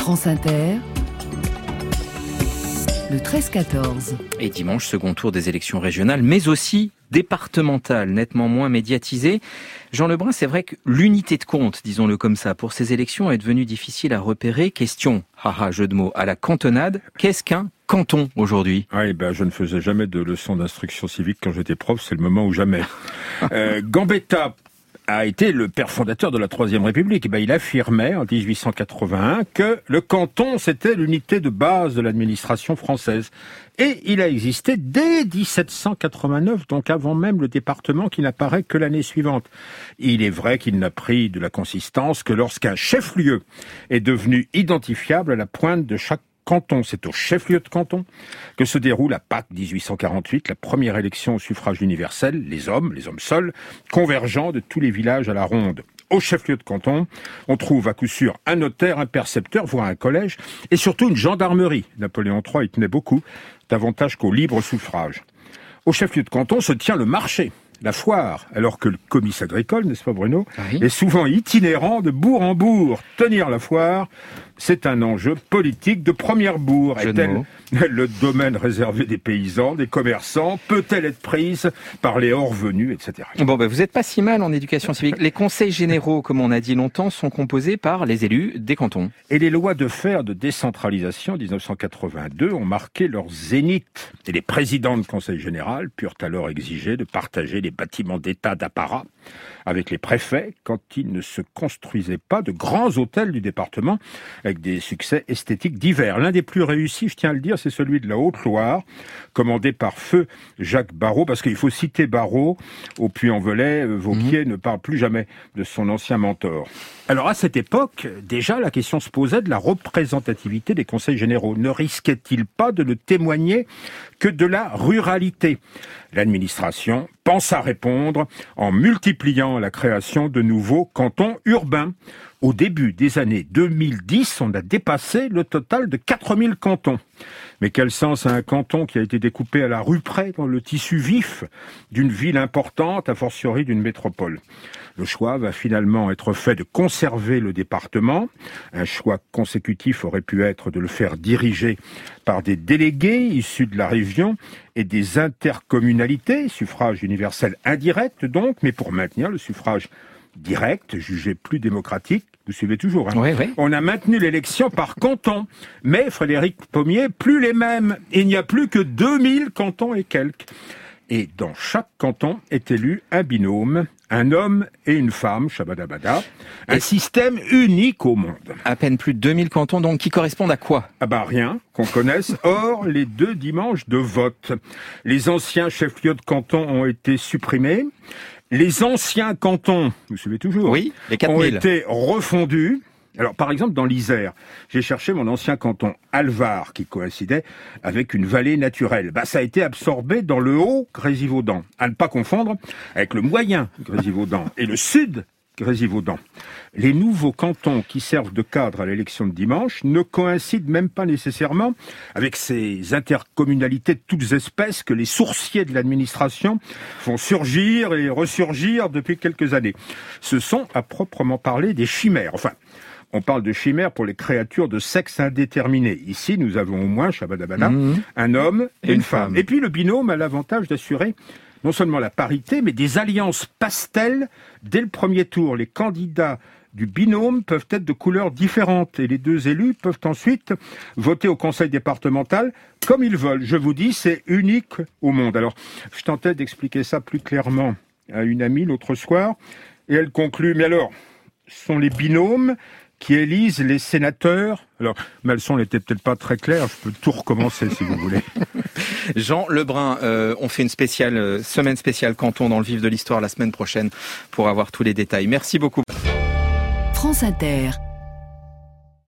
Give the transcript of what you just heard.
France Inter, le 13-14. Et dimanche, second tour des élections régionales, mais aussi départementales, nettement moins médiatisées. Jean Lebrun, c'est vrai que l'unité de compte, disons-le comme ça, pour ces élections est devenue difficile à repérer. Question, jeu de mots, à la cantonade. Qu'est-ce qu'un canton aujourd'hui ? Je ne faisais jamais de leçons d'instruction civique quand j'étais prof, c'est le moment ou jamais. Gambetta a été le père fondateur de la Troisième République. Il affirmait en 1881 que le canton, c'était l'unité de base de l'administration française. Et il a existé dès 1789, donc avant même le département qui n'apparaît que l'année suivante. Il est vrai qu'il n'a pris de la consistance que lorsqu'un chef-lieu est devenu identifiable à la pointe de chaque canton. C'est au chef-lieu de canton que se déroule à Pâques 1848, la première élection au suffrage universel, les hommes seuls, convergeant de tous les villages à la ronde. Au chef-lieu de canton, on trouve à coup sûr un notaire, un percepteur, voire un collège, et surtout une gendarmerie. Napoléon III y tenait beaucoup, davantage qu'au libre suffrage. Au chef-lieu de canton se tient le marché, la foire, alors que le comice agricole, n'est-ce pas Bruno, est souvent itinérant de bourg en bourg. Tenir la foire, c'est un enjeu politique de première bourg. Est-elle le domaine réservé des paysans, des commerçants ? Peut-elle être prise par les hors-venus, etc. Vous n'êtes pas si mal en éducation civique. Les conseils généraux, comme on a dit longtemps, sont composés par les élus des cantons. Et les lois de fer de décentralisation 1982 ont marqué leur zénith. Et les présidents de conseil général purent alors exiger de partager les bâtiments d'État d'apparat avec les préfets quand ils ne se construisaient pas de grands hôtels du département avec des succès esthétiques divers. L'un des plus réussis, je tiens à le dire, c'est celui de la Haute-Loire, commandé par feu Jacques Barrault, parce qu'il faut citer Barrault, au Puy-en-Velay, Vauquier ne parle plus jamais de son ancien mentor. Alors à cette époque, déjà la question se posait de la représentativité des conseils généraux. Ne risquait-il pas de ne témoigner que de la ruralité ? L'administration pense à répondre en multipliant la création de nouveaux cantons urbains. Au début des années 2010, on a dépassé le total de 4000 cantons. Mais quel sens a un canton qui a été découpé à la rue près dans le tissu vif d'une ville importante, a fortiori d'une métropole ? Le choix va finalement être fait de conserver le département. Un choix consécutif aurait pu être de le faire diriger par des délégués issus de la région et des intercommunalités, suffrage universel indirect donc, mais pour maintenir le suffrage direct, jugé plus démocratique. Vous suivez toujours, Oui. On a maintenu l'élection par canton, mais Frédéric Pommier, plus les mêmes. Il n'y a plus que 2000 cantons et quelques. Et dans chaque canton est élu un binôme, un homme et une femme, shabadabada, un système unique au monde. À peine plus de 2000 cantons, donc, qui correspondent à quoi ? Rien qu'on connaisse, hors les 2 dimanches de vote. Les anciens chefs-lieux de canton ont été supprimés. Les anciens cantons, vous suivez toujours, oui, les 4000. Ont été refondus. Alors, par exemple, dans l'Isère, j'ai cherché mon ancien canton Alvar, qui coïncidait avec une vallée naturelle. Ça a été absorbé dans le haut Grésivaudan, à ne pas confondre avec le moyen Grésivaudan et le sud Grésivaudan. Les nouveaux cantons qui servent de cadre à l'élection de dimanche ne coïncident même pas nécessairement avec ces intercommunalités de toutes espèces que les sourciers de l'administration font surgir et ressurgir depuis quelques années. Ce sont, à proprement parler, des chimères. On parle de chimères pour les créatures de sexe indéterminé. Ici, nous avons au moins, shabadabada, un homme et une femme. Et puis le binôme a l'avantage d'assurer non seulement la parité, mais des alliances pastel dès le premier tour. Les candidats du binôme peuvent être de couleurs différentes et les 2 élus peuvent ensuite voter au conseil départemental comme ils veulent. Je vous dis, c'est unique au monde. Alors, je tentais d'expliquer ça plus clairement à une amie l'autre soir et elle conclut, mais alors, ce sont les binômes qui élisent les sénateurs. Alors, ma leçon n'était peut-être pas très claire, je peux tout recommencer si vous voulez. Jean Lebrun, on fait une semaine spéciale canton dans le vif de l'histoire la semaine prochaine pour avoir tous les détails. Merci beaucoup. France Inter.